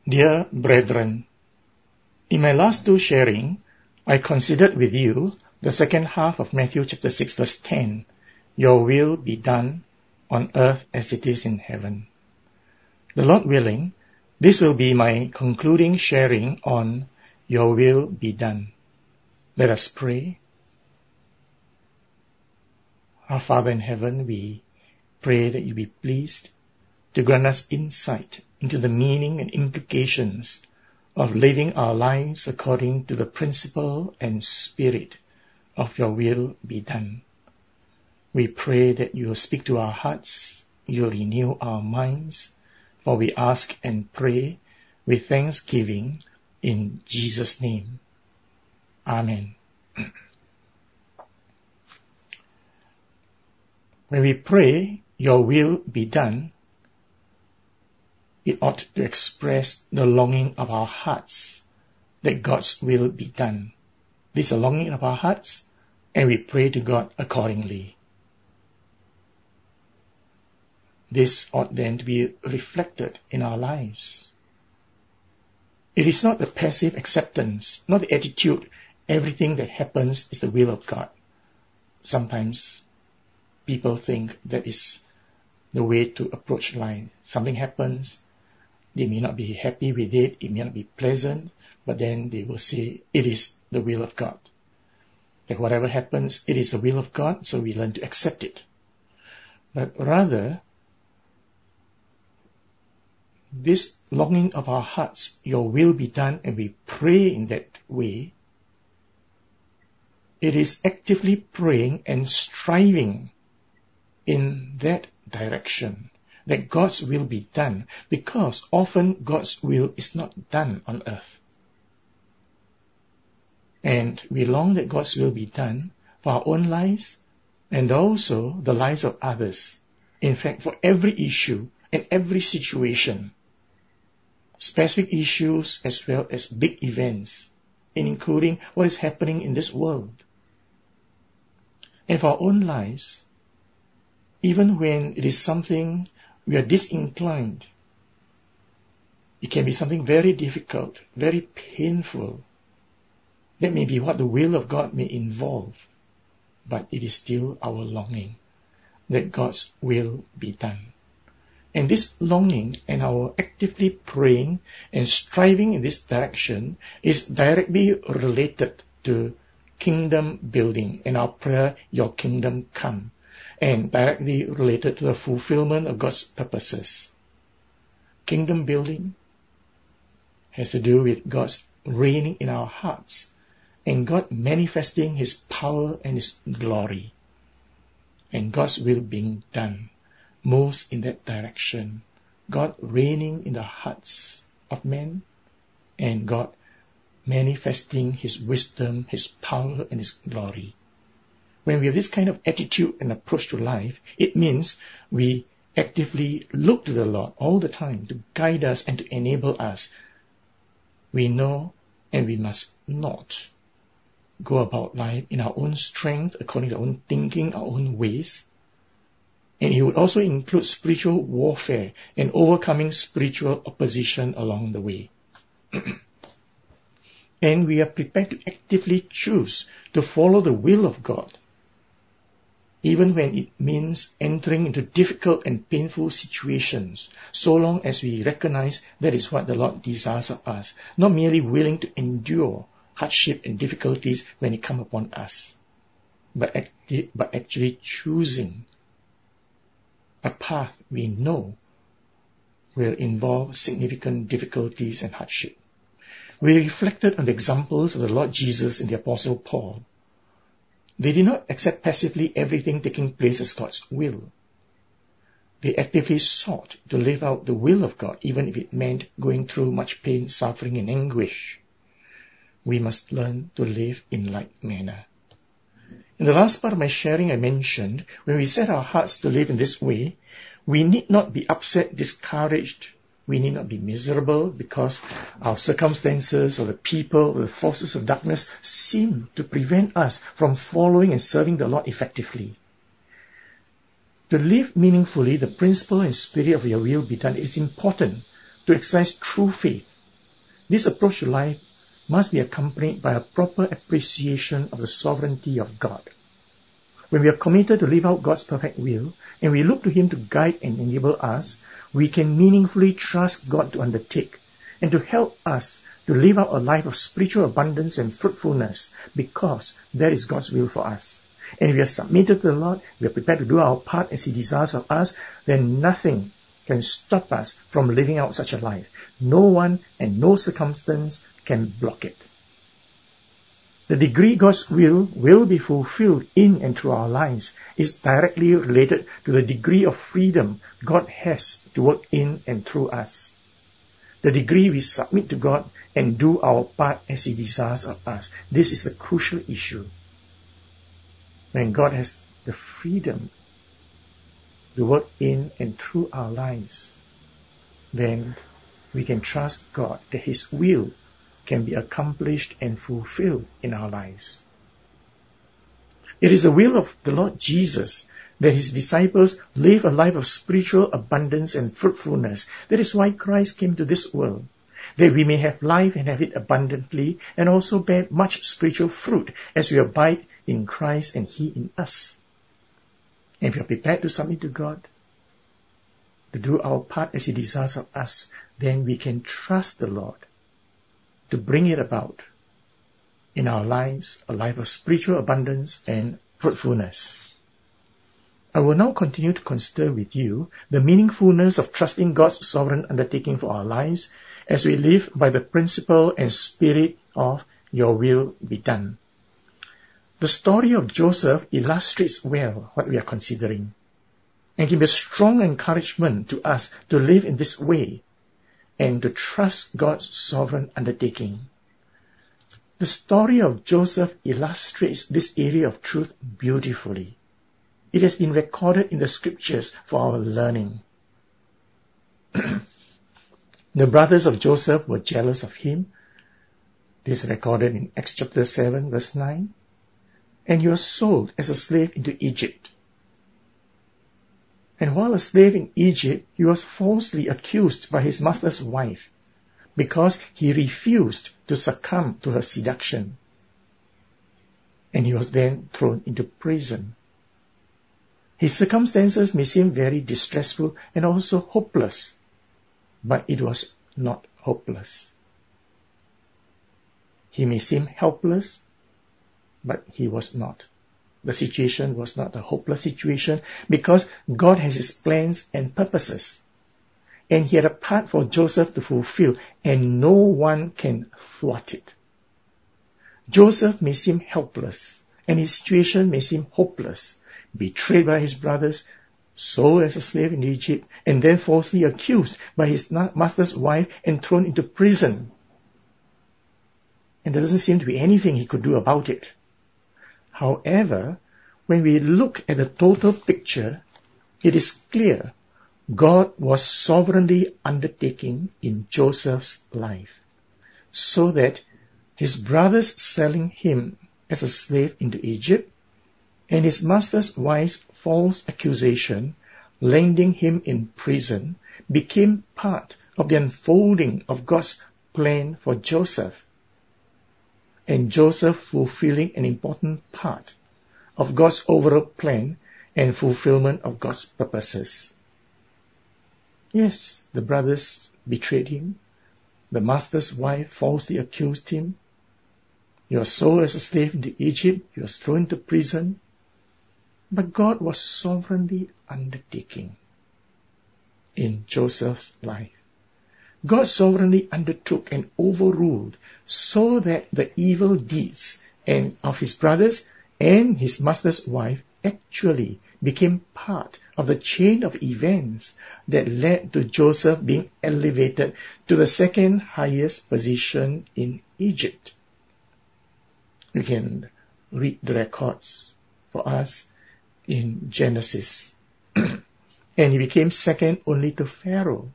Dear brethren, in my last two sharing, I considered with you the second half of Matthew chapter 6 verse 10, your will be done on earth as it is in heaven. The Lord willing, this will be my concluding sharing on your will be done. Let us pray. Our Father in heaven, we pray that you be pleased to grant us insight into the meaning and implications of living our lives according to the principle and spirit of your will be done. We pray that you will speak to our hearts, you will renew our minds, for we ask and pray with thanksgiving in Jesus' name. Amen. When we pray, your will be done, it ought to express the longing of our hearts that God's will be done. This is a longing of our hearts, and we pray to God accordingly. This ought then to be reflected in our lives. It is not the passive acceptance, not the attitude, everything that happens is the will of God. Sometimes people think that is the way to approach life. Something happens, they may not be happy with it, it may not be pleasant, but then they will say, it is the will of God. That whatever happens, it is the will of God, so we learn to accept it. But rather, this longing of our hearts, your will be done, and we pray in that way, it is actively praying and striving in that direction, that God's will be done, because often God's will is not done on earth. And we long that God's will be done for our own lives and also the lives of others. In fact, for every issue and every situation, specific issues as well as big events, and including what is happening in this world. And for our own lives, even when it is something we are disinclined, it can be something very difficult, very painful. That may be what the will of God may involve, but it is still our longing that God's will be done. And this longing and our actively praying and striving in this direction is directly related to kingdom building and our prayer, your kingdom come, and directly related to the fulfillment of God's purposes. Kingdom building has to do with God's reigning in our hearts and God manifesting His power and His glory. And God's will being done moves in that direction. God reigning in the hearts of men and God manifesting His wisdom, His power and His glory. When we have this kind of attitude and approach to life, it means we actively look to the Lord all the time to guide us and to enable us. We know and we must not go about life in our own strength, according to our own thinking, our own ways. And it would also include spiritual warfare and overcoming spiritual opposition along the way. And we are prepared to actively choose to follow the will of God, even when it means entering into difficult and painful situations, so long as we recognize that is what the Lord desires of us, not merely willing to endure hardship and difficulties when it come upon us, but actually choosing a path we know will involve significant difficulties and hardship. We reflected on the examples of the Lord Jesus and the Apostle Paul. They did not accept passively everything taking place as God's will. They actively sought to live out the will of God, even if it meant going through much pain, suffering, and anguish. We must learn to live in like manner. In the last part of my sharing, I mentioned, when we set our hearts to live in this way, we need not be upset, discouraged. We need not be miserable because our circumstances or the people or the forces of darkness seem to prevent us from following and serving the Lord effectively. To live meaningfully, the principle and spirit of your will be done, it is important to exercise true faith This approach to life must be accompanied by a proper appreciation of the sovereignty of God. When we are committed to live out God's perfect will, and we look to Him to guide and enable us, we can meaningfully trust God to undertake and to help us to live out a life of spiritual abundance and fruitfulness, because that is God's will for us. And if we are submitted to the Lord, we are prepared to do our part as He desires of us, then nothing can stop us from living out such a life. No one and no circumstance can block it. The degree God's will be fulfilled in and through our lives is directly related to the degree of freedom God has to work in and through us. The degree we submit to God and do our part as He desires of us. This is the crucial issue. When God has the freedom to work in and through our lives, then we can trust God that His will can be accomplished and fulfilled in our lives. It is the will of the Lord Jesus that His disciples live a life of spiritual abundance and fruitfulness. That is why Christ came to this world, that we may have life and have it abundantly, and also bear much spiritual fruit as we abide in Christ and He in us. And if we are prepared to submit to God, to do our part as He desires of us, then we can trust the Lord to bring it about in our lives, a life of spiritual abundance and fruitfulness. I will now continue to consider with you the meaningfulness of trusting God's sovereign undertaking for our lives as we live by the principle and spirit of your will be done. The story of Joseph illustrates well what we are considering, and can be a strong encouragement to us to live in this way and to trust God's sovereign undertaking. The story of Joseph illustrates this area of truth beautifully. It has been recorded in the scriptures for our learning. The brothers of Joseph were jealous of him. This is recorded in Acts chapter 7, verse 9. And he was sold as a slave into Egypt. And while a slave in Egypt, he was falsely accused by his master's wife because he refused to succumb to her seduction. And he was then thrown into prison. His circumstances may seem very distressful and also hopeless, but it was not hopeless. He may seem helpless, but he was not. The situation was not a hopeless situation because God has His plans and purposes. And He had a part for Joseph to fulfill, and no one can thwart it. Joseph may seem helpless, and his situation may seem hopeless, betrayed by his brothers, sold as a slave in Egypt, and then falsely accused by his master's wife and thrown into prison. And there doesn't seem to be anything he could do about it. However, when we look at the total picture, it is clear God was sovereignly undertaking in Joseph's life, so that his brothers selling him as a slave into Egypt, and his master's wife's false accusation landing him in prison became part of the unfolding of God's plan for Joseph, and Joseph fulfilling an important part of God's overall plan and fulfillment of God's purposes. Yes, the brothers betrayed him. The master's wife falsely accused him. He was sold as a slave into Egypt. He was thrown into prison. But God was sovereignly undertaking in Joseph's life. God sovereignly undertook and overruled so that the evil deeds and of his brothers and his master's wife actually became part of the chain of events that led to Joseph being elevated to the second highest position in Egypt. We can read the records for us in Genesis. And he became second only to Pharaoh,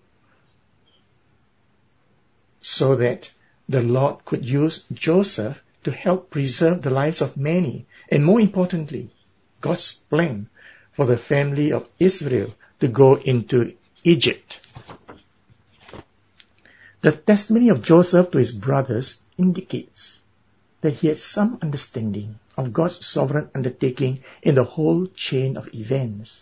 so that the Lord could use Joseph to help preserve the lives of many, and more importantly, God's plan for the family of Israel to go into Egypt. The testimony of Joseph to his brothers indicates that he had some understanding of God's sovereign undertaking in the whole chain of events.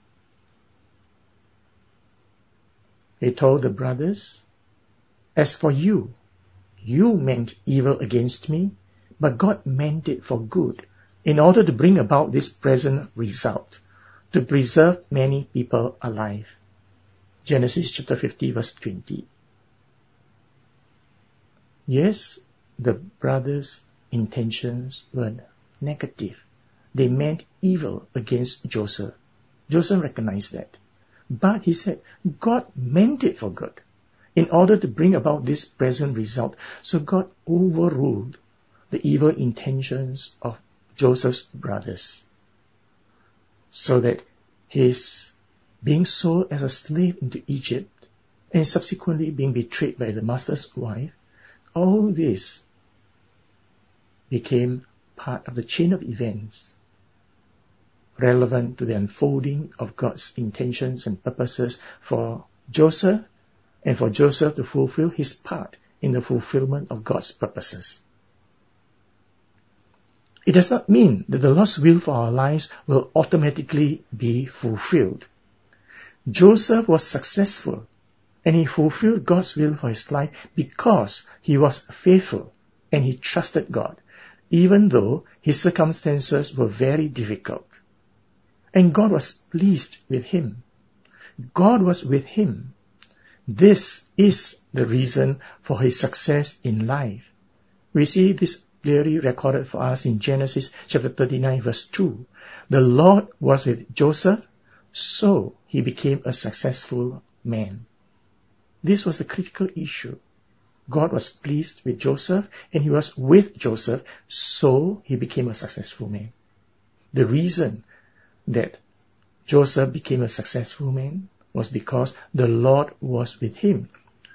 He told the brothers, "As for you, you meant evil against me, but God meant it for good, in order to bring about this present result, to preserve many people alive." Genesis chapter 50 verse 20. Yes, the brothers' intentions were negative. They meant evil against Joseph. Joseph recognized that. But he said, God meant it for good, in order to bring about this present result. So God overruled the evil intentions of Joseph's brothers, so that his being sold as a slave into Egypt and subsequently being betrayed by the master's wife, all this became part of the chain of events relevant to the unfolding of God's intentions and purposes for Joseph, and for Joseph to fulfill his part in the fulfillment of God's purposes. It does not mean that the Lord's will for our lives will automatically be fulfilled. Joseph was successful, and he fulfilled God's will for his life because he was faithful and he trusted God, even though his circumstances were very difficult. And God was pleased with him. God was with him. This is the reason for his success in life. We see this clearly recorded for us in Genesis chapter 39 verse 2. The Lord was with Joseph, so he became a successful man. This was the critical issue. God was pleased with Joseph, and he was with Joseph, so he became a successful man. The reason that Joseph became a successful man was because the Lord was with him.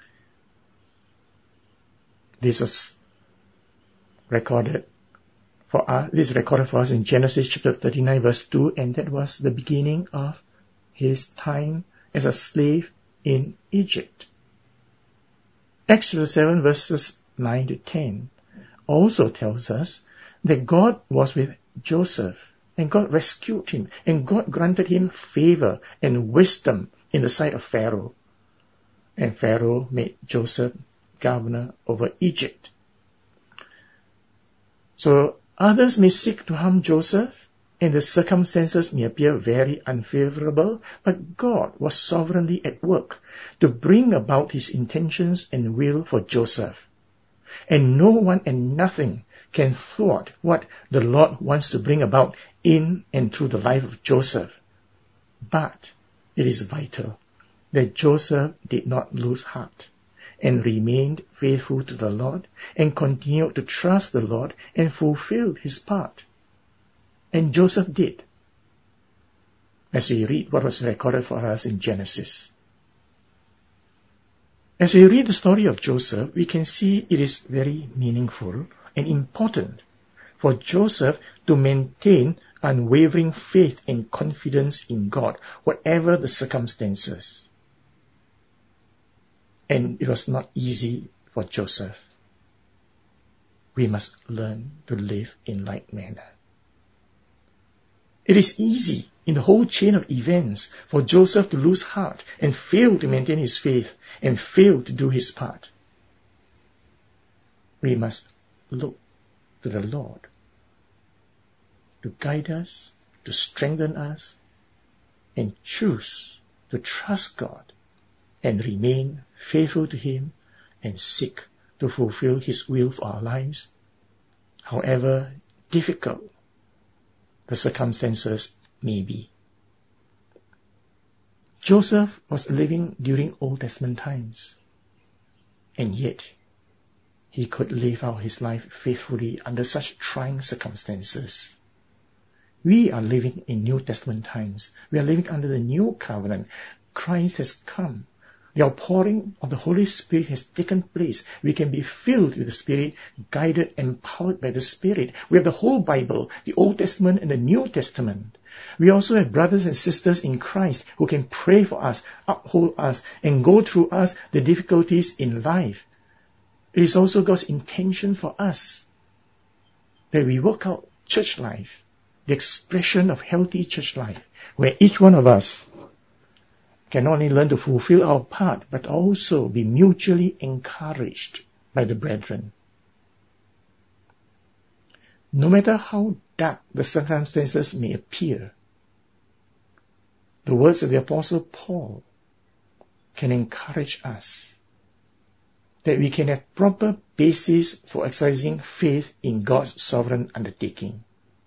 This was recorded for us in Genesis chapter 39 verse 2, and that was the beginning of his time as a slave in Egypt. Acts chapter 7 verses 9 to 10 also tells us that God was with Joseph, and God rescued him, and God granted him favor and wisdom in the sight of Pharaoh. And Pharaoh made Joseph governor over Egypt. So others may seek to harm Joseph, and the circumstances may appear very unfavorable, but God was sovereignly at work to bring about his intentions and will for Joseph. And no one and nothing can thwart what the Lord wants to bring about in and through the life of Joseph. But it is vital that Joseph did not lose heart and remained faithful to the Lord and continued to trust the Lord and fulfilled his part. And Joseph did, as we read what was recorded for us in Genesis. As we read the story of Joseph, we can see it is very meaningful and important for Joseph to maintain unwavering faith and confidence in God, whatever the circumstances. And it was not easy for Joseph. We must learn to live in like manner. It is easy in the whole chain of events for Joseph to lose heart and fail to maintain his faith and fail to do his part. We must look to the Lord to guide us, to strengthen us, and choose to trust God and remain faithful to him and seek to fulfill his will for our lives, however difficult the circumstances may be. Joseph was living during Old Testament times, and yet he could live out his life faithfully under such trying circumstances. We are living in New Testament times. We are living under the new covenant. Christ has come The outpouring of the Holy Spirit has taken place. We can be filled with the Spirit, guided, empowered by the Spirit. We have the whole Bible, the Old Testament and the New Testament. We also have brothers and sisters in Christ who can pray for us, uphold us, and go through us the difficulties in life. It is also God's intention for us that we work out church life, the expression of healthy church life, where each one of us can not only learn to fulfill our part, but also be mutually encouraged by the brethren. No matter how dark the circumstances may appear, the words of the Apostle Paul can encourage us that we can have proper basis for exercising faith in God's sovereign undertaking.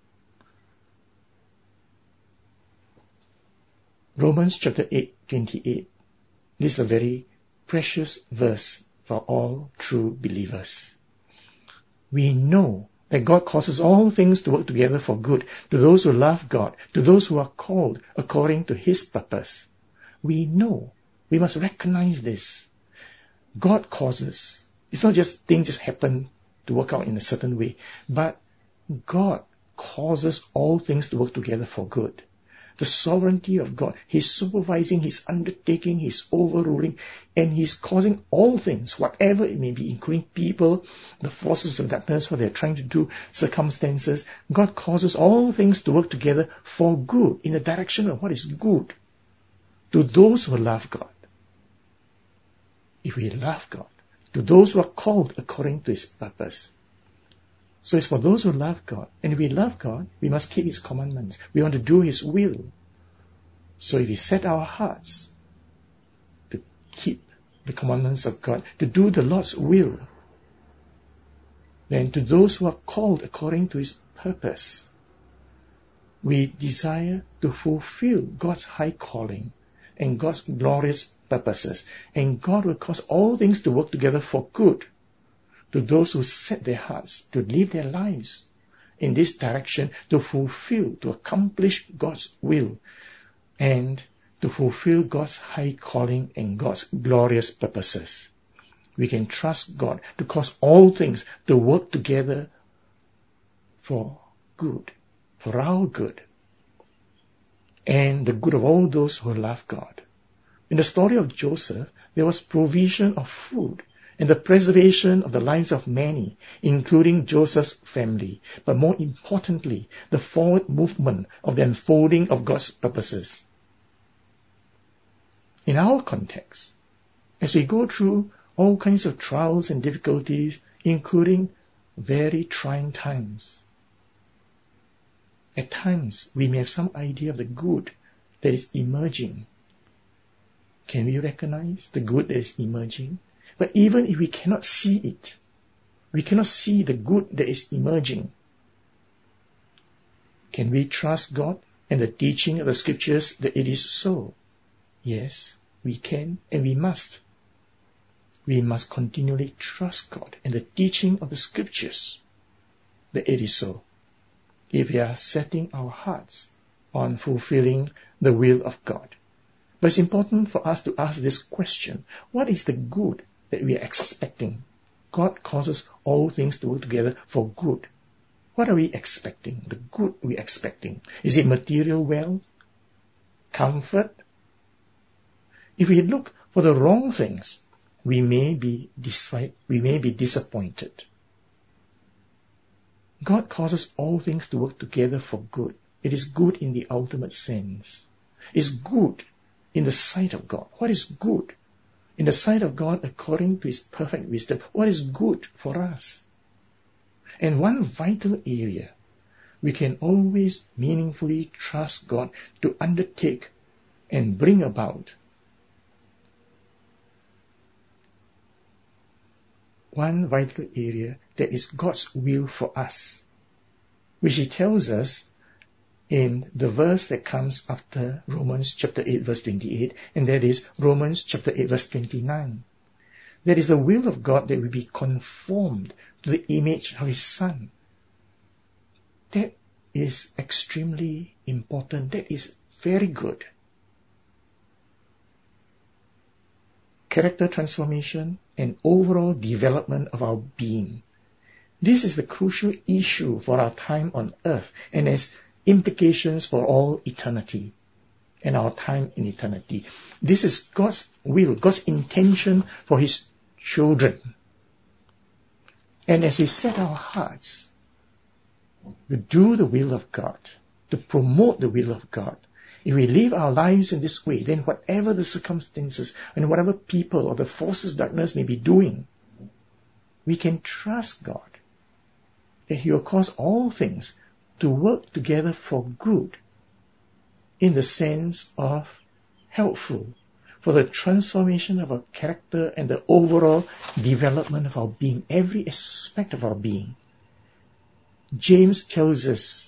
Romans chapter 8:28. This is a very precious verse for all true believers. We know that God causes all things to work together for good to those who love God, to those who are called according to His purpose. We know. We must recognize this. God causes. It's not just things just happen to work out in a certain way, but God causes all things to work together for good. The sovereignty of God, He's supervising, He's undertaking, He's overruling, and He's causing all things, whatever it may be, including people, the forces of darkness, what they're trying to do, circumstances. God causes all things to work together for good, in the direction of what is good, to those who love God. If we love God, to those who are called according to His purpose. So it's for those who love God. And if we love God, we must keep His commandments. We want to do His will. So if we set our hearts to keep the commandments of God, to do the Lord's will, then to those who are called according to His purpose, we desire to fulfill God's high calling and God's glorious purposes. And God will cause all things to work together for good to those who set their hearts to live their lives in this direction, to fulfill, to accomplish God's will, and to fulfill God's high calling and God's glorious purposes. We can trust God to cause all things to work together for good, for our good, and the good of all those who love God. In the story of Joseph, there was provision of food and the preservation of the lives of many, including Joseph's family, but more importantly, the forward movement of the unfolding of God's purposes. In our context, as we go through all kinds of trials and difficulties, including very trying times, at times we may have some idea of the good that is emerging. Can we recognize the good that is emerging? But even if we cannot see it, we cannot see the good that is emerging, can we trust God and the teaching of the Scriptures that it is so? Yes, we can and we must. We must continually trust God and the teaching of the Scriptures that it is so, if we are setting our hearts on fulfilling the will of God. But it's important for us to ask this question: what is the good that we are expecting? God causes all things to work together for good. What are we expecting? The good we're expecting. Is it material wealth? Comfort? If we look for the wrong things, we may be disappointed. God causes all things to work together for good. It is good in the ultimate sense. It's good in the sight of God. What is good? In the sight of God, according to His perfect wisdom, what is good for us? And one vital area we can always meaningfully trust God to undertake and bring about. One vital area that is God's will for us, which He tells us in the verse that comes after Romans chapter 8 verse 28, and that is Romans chapter 8 verse 29. That is the will of God that we be conformed to the image of His Son. That is extremely important. That is very good. character transformation and overall development of our being. This is the crucial issue for our time on earth and has implications for all eternity and our time in eternity. This is God's will, God's intention for His children. And as we set our hearts to do the will of God, to promote the will of God, if we live our lives in this way, then whatever the circumstances and whatever people or the forces of darkness may be doing, we can trust God that He will cause all things to work together for good, in the sense of helpful for the transformation of our character and the overall development of our being, every aspect of our being. James tells us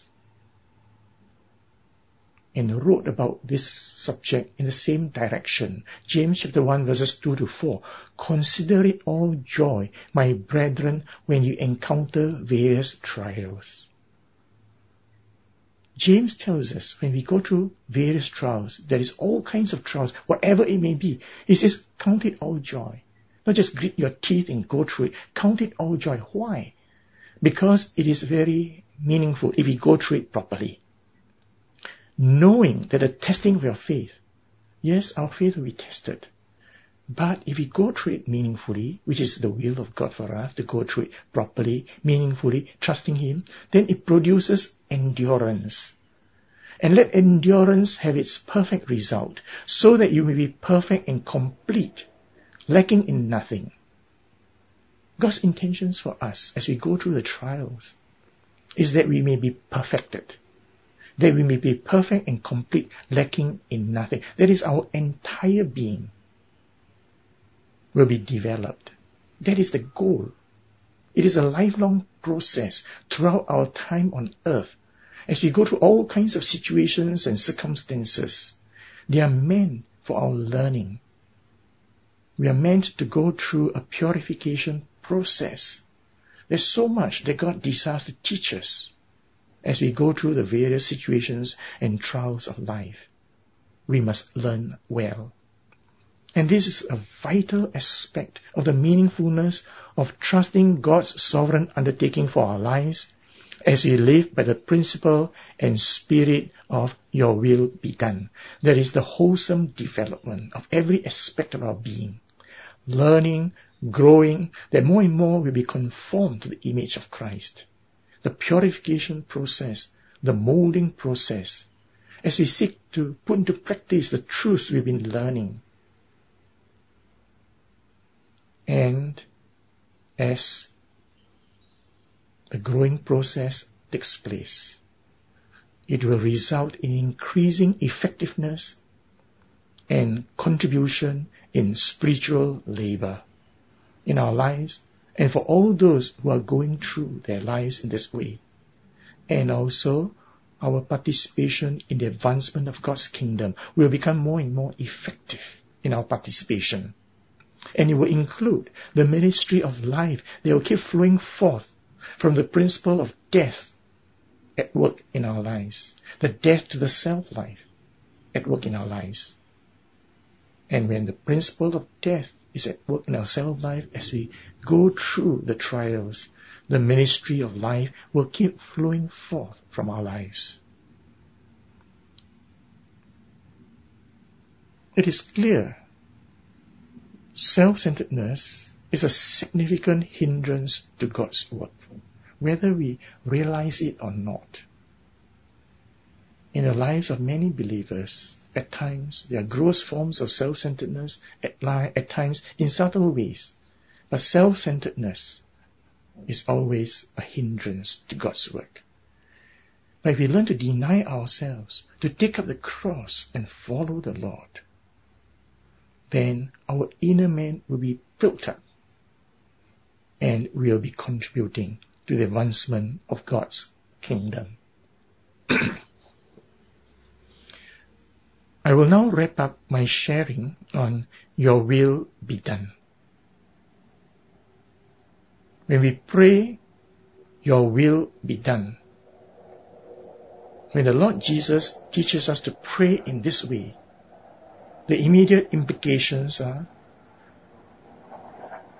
and wrote about this subject in the same direction. James chapter 1 verses 2 to 4. Consider it all joy, my brethren, when you encounter various trials. James tells us when we go through various trials, there is all kinds of trials, whatever it may be. He says, count it all joy. Not just grit your teeth and go through it. Count it all joy. Why? Because it is very meaningful if we go through it properly. Knowing that the testing of your faith, yes, our faith will be tested. But if we go through it meaningfully, which is the will of God for us, to go through it properly, meaningfully, trusting Him, then it produces endurance. And let endurance have its perfect result, so that you may be perfect and complete, lacking in nothing. God's intentions for us as we go through the trials is that we may be perfected, that we may be perfect and complete, lacking in nothing. That is, our entire being will be developed. That is the goal. It is a lifelong process throughout our time on earth. As we go through all kinds of situations and circumstances, they are meant for our learning. We are meant to go through a purification process. There's so much that God desires to teach us as we go through the various situations and trials of life. We must learn well. And this is a vital aspect of the meaningfulness of trusting God's sovereign undertaking for our lives as we live by the principle and spirit of your will be done. That is the wholesome development of every aspect of our being. Learning, growing, that more and more will be conformed to the image of Christ. The purification process, the molding process, as we seek to put into practice the truths we've been learning. And as the growing process takes place, it will result in increasing effectiveness and contribution in spiritual labor in our lives and for all those who are going through their lives in this way. And also our participation in the advancement of God's kingdom will become more and more effective in our participation. And it will include the ministry of life that will keep flowing forth from the principle of death at work in our lives. The death to the self-life at work in our lives. And when the principle of death is at work in our self-life, as we go through the trials, the ministry of life will keep flowing forth from our lives. It is clear self-centeredness is a significant hindrance to God's work, whether we realize it or not. In the lives of many believers, at times there are gross forms of self-centeredness, at times in subtle ways, but self-centeredness is always a hindrance to God's work. But if we learn to deny ourselves, to take up the cross and follow the Lord, then our inner man will be built up and will be contributing to the advancement of God's kingdom. I will now wrap up my sharing on your will be done. When we pray, your will be done. When the Lord Jesus teaches us to pray in this way, the immediate implications are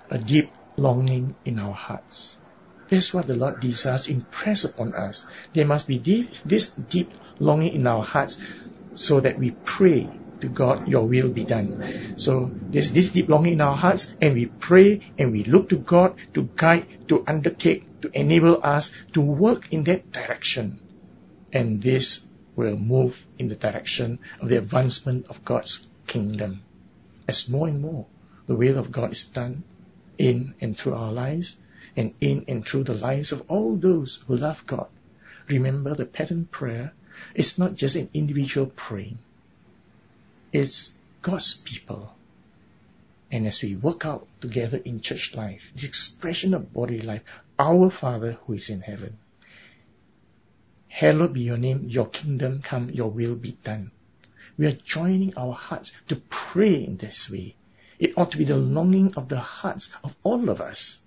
a deep longing in our hearts. That's what the Lord desires to impress upon us. There must be this deep longing in our hearts so that we pray to God, your will be done. So there's this deep longing in our hearts, and we pray and we look to God to guide, to undertake, to enable us to work in that direction. And this will move in the direction of the advancement of God's kingdom. As more and more the will of God is done in and through our lives, and in and through the lives of all those who love God. Remember, the pattern prayer is not just an individual praying. It's God's people. And as we work out together in church life, the expression of body life, our Father who is in heaven, hallowed be your name, your kingdom come, your will be done. We are joining our hearts to pray in this way. It ought to be the longing of the hearts of all of us.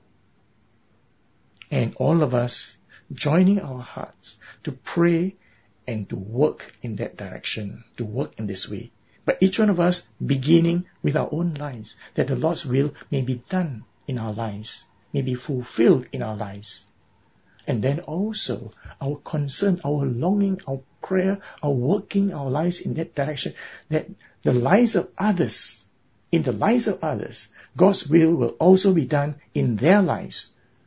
And all of us joining our hearts to pray and to work in that direction, to work in this way. But each one of us beginning with our own lives, that the Lord's will may be done in our lives, may be fulfilled in our lives. And then also our concern, our longing, our prayer, our working our lives in that direction, that the lives of others, in the lives of others, God's will also be done in their lives.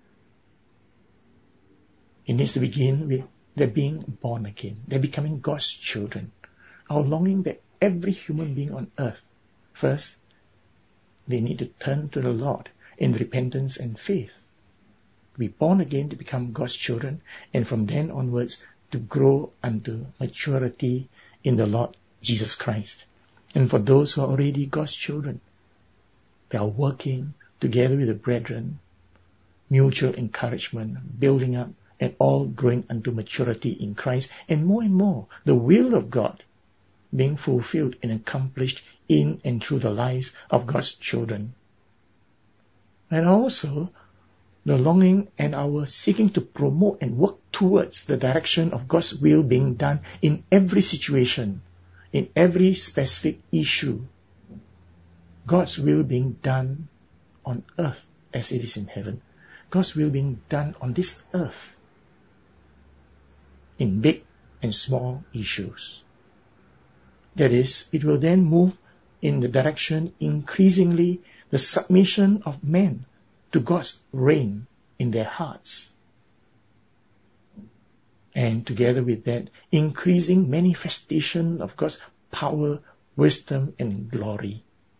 It needs to begin with their being born again. They're becoming God's children. Our longing that every human being on earth, first, they need to turn to the Lord in repentance and faith. To be born again, to become God's children, and from then onwards to grow unto maturity in the Lord Jesus Christ. And for those who are already God's children, they are working together with the brethren, mutual encouragement, building up, and all growing unto maturity in Christ, and more, the will of God being fulfilled and accomplished in and through the lives of God's children. And also, the longing and our seeking to promote and work towards the direction of God's will being done in every situation, in every specific issue. God's will being done on earth as it is in heaven. God's will being done on this earth in big and small issues. That is, it will then move in the direction increasingly the submission of men to God's reign in their hearts. And together with that, increasing manifestation of God's power, wisdom, and glory.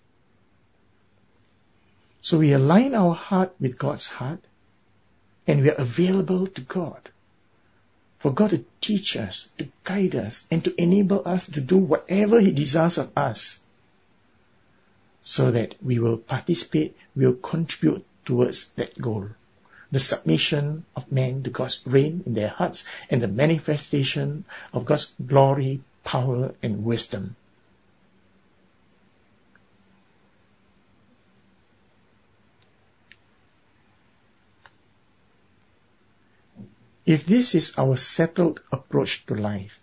So we align our heart with God's heart, and we are available to God. For God to teach us, to guide us, and to enable us to do whatever He desires of us, so that we will participate, we will contribute towards that goal. The submission of men to God's reign in their hearts, and the manifestation of God's glory, power, and wisdom. If this is our settled approach to life,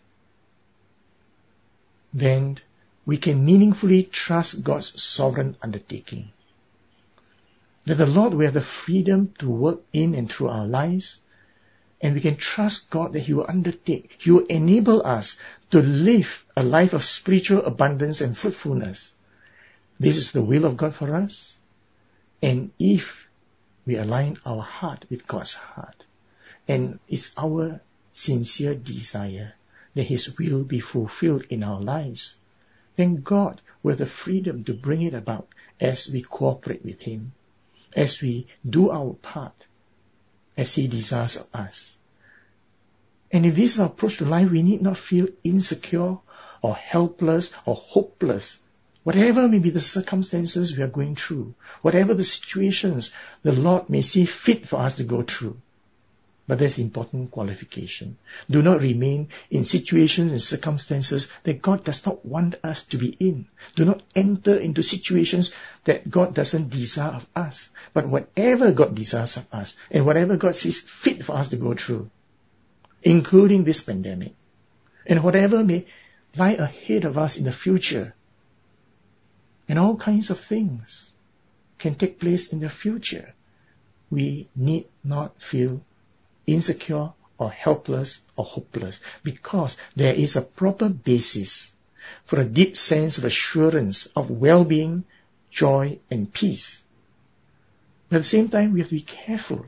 then we can meaningfully trust God's sovereign undertaking. That the Lord will have the freedom to work in and through our lives, and we can trust God that He will undertake, He will enable us to live a life of spiritual abundance and fruitfulness. This is the will of God for us, and if we align our heart with God's heart, and it's our sincere desire that His will be fulfilled in our lives, then God will have the freedom to bring it about as we cooperate with Him, as we do our part, as He desires of us. And if this is our approach to life, we need not feel insecure or helpless or hopeless. Whatever may be the circumstances we are going through, whatever the situations the Lord may see fit for us to go through. But there's important qualification. Do not remain in situations and circumstances that God does not want us to be in. Do not enter into situations that God doesn't desire of us. But whatever God desires of us, and whatever God sees fit for us to go through, including this pandemic, and whatever may lie ahead of us in the future, and all kinds of things, can take place in the future, we need not feel insecure or helpless or hopeless, because there is a proper basis for a deep sense of assurance of well-being, joy, and peace. But at the same time, we have to be careful.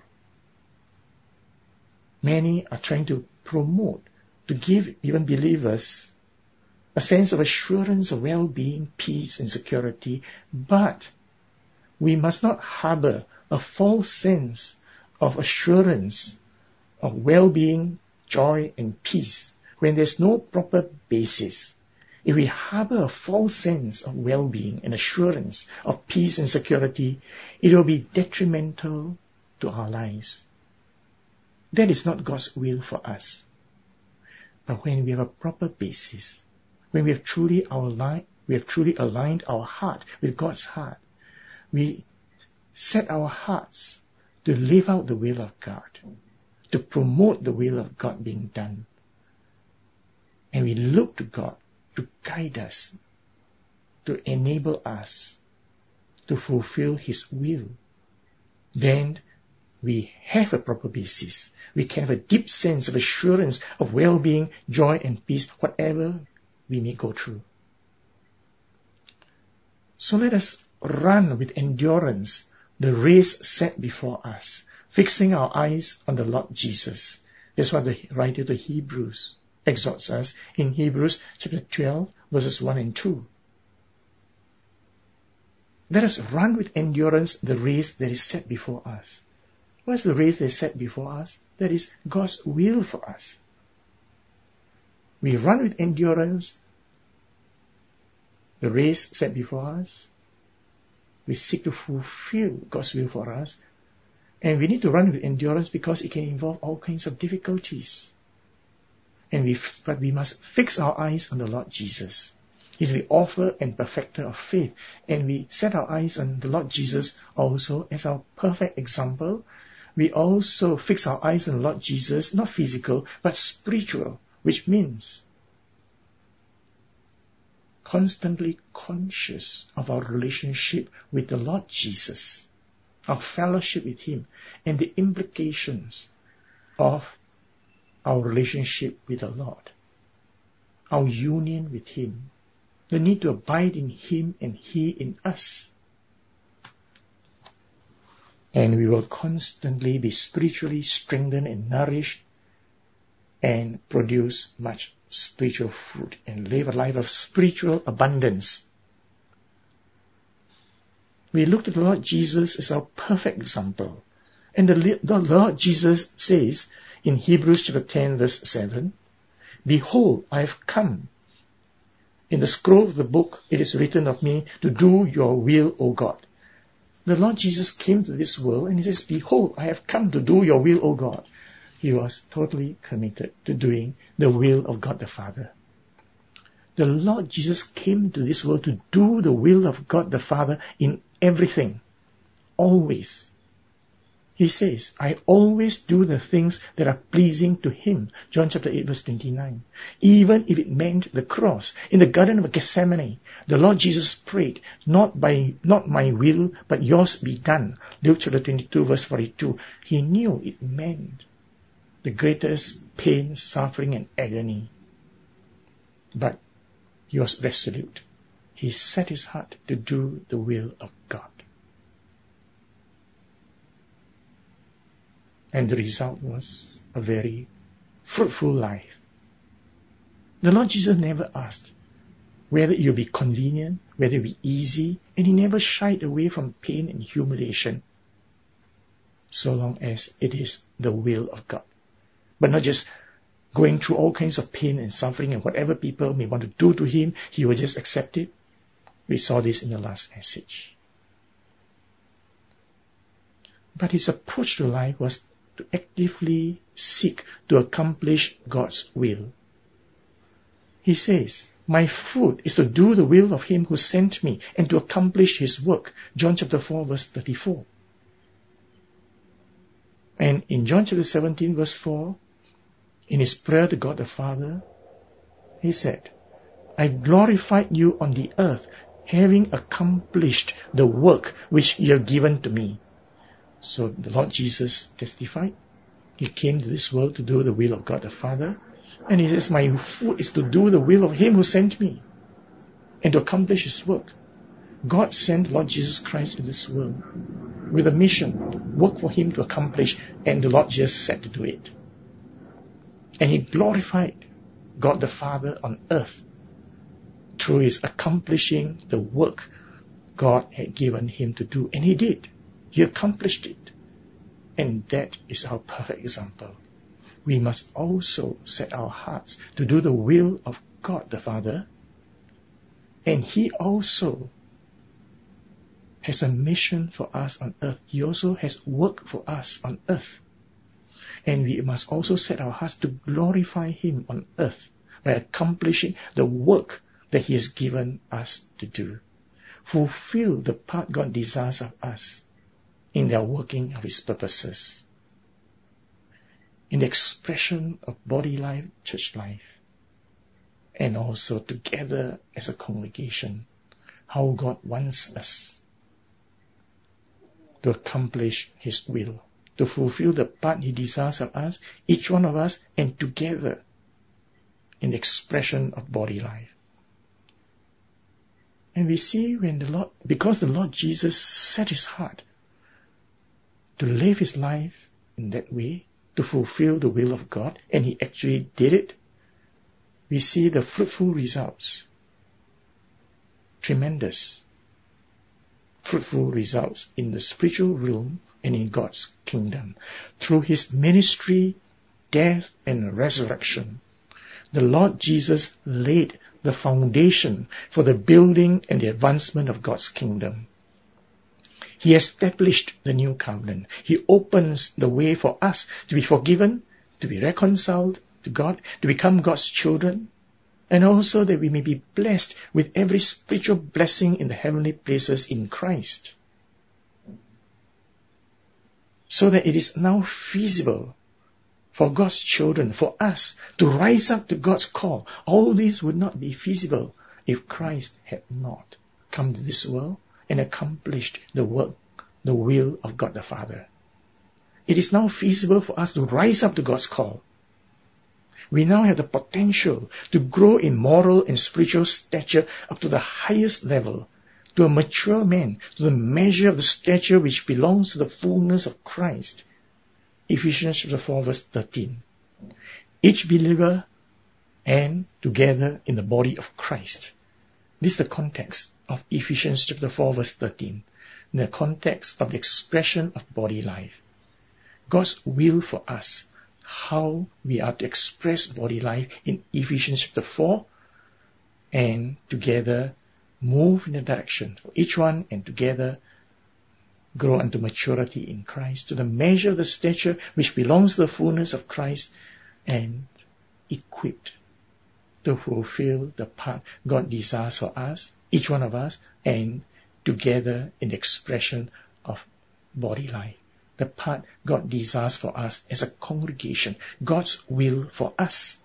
Many are trying to promote, to give even believers a sense of assurance of well-being, peace, and security, but we must not harbor a false sense of assurance of well-being, joy, and peace when there's no proper basis. If we harbor a false sense of well-being and assurance of peace and security, it will be detrimental to our lives. That is not God's will for us. But when we have a proper basis, when we have truly aligned our heart with God's heart, we set our hearts to live out the will of God, to promote the will of God being done. And we look to God to guide us, to enable us to fulfill His will. Then we have a proper basis. We can have a deep sense of assurance of well-being, joy, and peace, whatever we may go through. So let us run with endurance the race set before us, fixing our eyes on the Lord Jesus. That's what the writer to Hebrews exhorts us in Hebrews chapter 12, verses 1 and 2. Let us run with endurance the race that is set before us. What is the race that is set before us? That is God's will for us. We run with endurance the race set before us. We seek to fulfill God's will for us. And we need to run with endurance because it can involve all kinds of difficulties. But we must fix our eyes on the Lord Jesus. He's the author and perfecter of faith. And we set our eyes on the Lord Jesus also as our perfect example. We also fix our eyes on the Lord Jesus, not physical, but spiritual, which means constantly conscious of our relationship with the Lord Jesus, our fellowship with Him, and the implications of our relationship with the Lord, our union with Him, the need to abide in Him and He in us. And we will constantly be spiritually strengthened and nourished and produce much spiritual fruit and live a life of spiritual abundance. We look to the Lord Jesus as our perfect example. And the Lord Jesus says in Hebrews chapter 10 verse 7, "Behold, I have come. In the scroll of the book it is written of me to do your will, O God." The Lord Jesus came to this world and He says, "Behold, I have come to do your will, O God." He was totally committed to doing the will of God the Father. The Lord Jesus came to this world to do the will of God the Father in everything, always. He says, "I always do the things that are pleasing to Him." John chapter 8 verse 29. Even if it meant the cross. In the Garden of Gethsemane, the Lord Jesus prayed, not my will, but yours be done." Luke chapter 22 verse 42. He knew it meant the greatest pain, suffering, and agony. But He was resolute. He set His heart to do the will of God. And the result was a very fruitful life. The Lord Jesus never asked whether it will be convenient, whether it will be easy, and He never shied away from pain and humiliation, so long as it is the will of God. But not just going through all kinds of pain and suffering, and whatever people may want to do to Him, He will just accept it. We saw this in the last message. But His approach to life was to actively seek to accomplish God's will. He says, "My food is to do the will of Him who sent me and to accomplish His work." John chapter 4 verse 34. And in John chapter 17 verse 4, in His prayer to God the Father, He said, "I glorified you on the earth having accomplished the work which you have given to me. So the Lord Jesus testified. He came to this world to do the will of God the Father. And he says, my food is to do the will of him who sent me and to accomplish his work. God sent Lord Jesus Christ to this world with a mission, work for him to accomplish, and the Lord Jesus said to do it. And he glorified God the Father on earth through his accomplishing the work God had given him to do. And he did. He accomplished it. And that is our perfect example. We must also set our hearts to do the will of God the Father. And he also has a mission for us on earth. He also has work for us on earth. And we must also set our hearts to glorify him on earth by accomplishing the work that he has given us to do. Fulfill the part God desires of us in the working of his purposes. In the expression of body life, church life, and also together as a congregation, how God wants us to accomplish his will, to fulfill the part he desires of us, each one of us, and together in the expression of body life. And we see because the Lord Jesus set his heart to live his life in that way, to fulfill the will of God, and he actually did it, we see the fruitful results. Tremendous fruitful results in the spiritual realm and in God's kingdom. Through his ministry, death, and resurrection, the Lord Jesus laid the foundation for the building and the advancement of God's kingdom. He established the new covenant. He opens the way for us to be forgiven, to be reconciled to God, to become God's children, and also that we may be blessed with every spiritual blessing in the heavenly places in Christ. So that it is now feasible for God's children, for us, to rise up to God's call. All this would not be feasible if Christ had not come to this world and accomplished the work, the will of God the Father. It is now feasible for us to rise up to God's call. We now have the potential to grow in moral and spiritual stature up to the highest level, to a mature man, to the measure of the stature which belongs to the fullness of Christ. Ephesians chapter 4 verse 13. Each believer and together in the body of Christ. This is the context of Ephesians chapter 4 verse 13. In the context of the expression of body life. God's will for us, how we are to express body life in Ephesians chapter 4, and together move in the direction for each one, and together grow unto maturity in Christ, to the measure of the stature which belongs to the fullness of Christ, and equipped to fulfill the part God desires for us, each one of us, and together in the expression of body life. The part God desires for us as a congregation, God's will for us.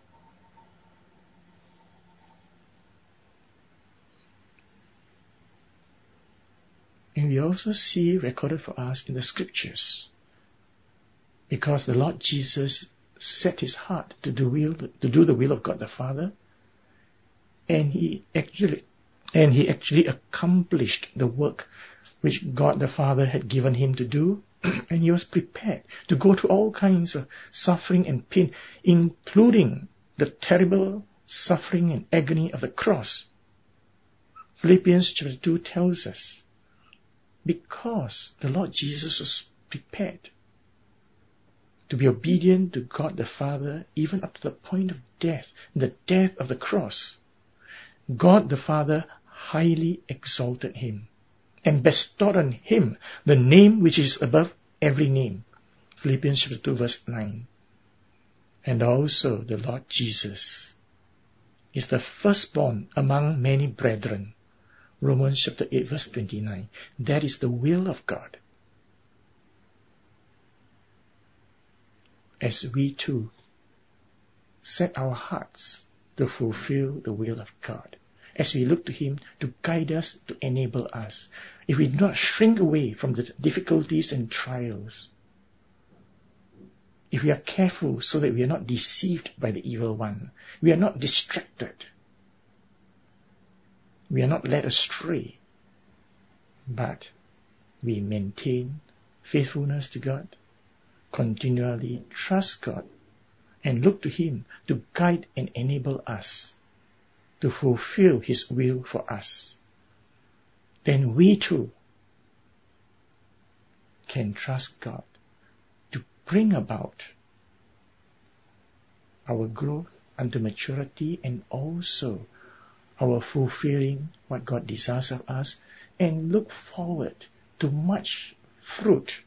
And we also see recorded for us in the scriptures, because the Lord Jesus set his heart to do the will of God the Father, and he actually accomplished the work which God the Father had given him to do, and he was prepared to go through all kinds of suffering and pain, including the terrible suffering and agony of the cross. Philippians chapter 2 tells us, because the Lord Jesus was prepared to be obedient to God the Father, even up to the point of death, the death of the cross, God the Father highly exalted him and bestowed on him the name which is above every name. Philippians chapter 2 verse 9. And also the Lord Jesus is the firstborn among many brethren. Romans chapter 8 verse 29. That is the will of God. As we too set our hearts to fulfill the will of God, as we look to Him to guide us, to enable us. If we do not shrink away from the difficulties and trials, if we are careful so that we are not deceived by the evil one, we are not distracted, we are not led astray, but we maintain faithfulness to God, continually trust God, and look to Him to guide and enable us to fulfill His will for us, then we too can trust God to bring about our growth unto maturity and also our fulfilling what God desires of us, and look forward to much fruit,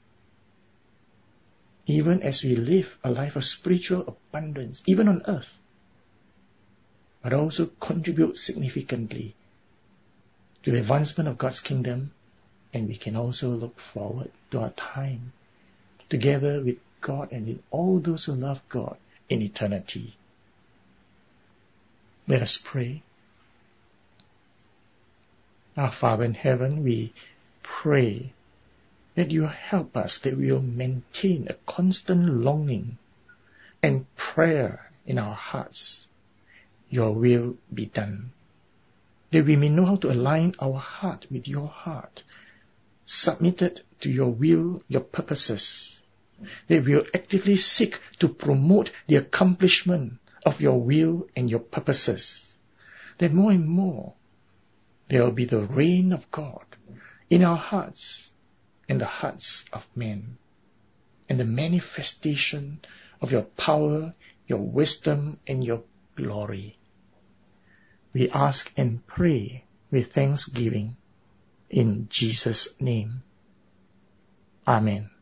even as we live a life of spiritual abundance, even on earth, but also contribute significantly to the advancement of God's kingdom, and we can also look forward to our time together with God and with all those who love God in eternity. Let us pray. Our Father in heaven, we pray that you help us, that we will maintain a constant longing and prayer in our hearts. Your will be done. That we may know how to align our heart with your heart, submitted to your will, your purposes. That we will actively seek to promote the accomplishment of your will and your purposes. That more and more there will be the reign of God in our hearts and the hearts of men, and the manifestation of your power, your wisdom, and your glory. We ask and pray with thanksgiving in Jesus' name. Amen.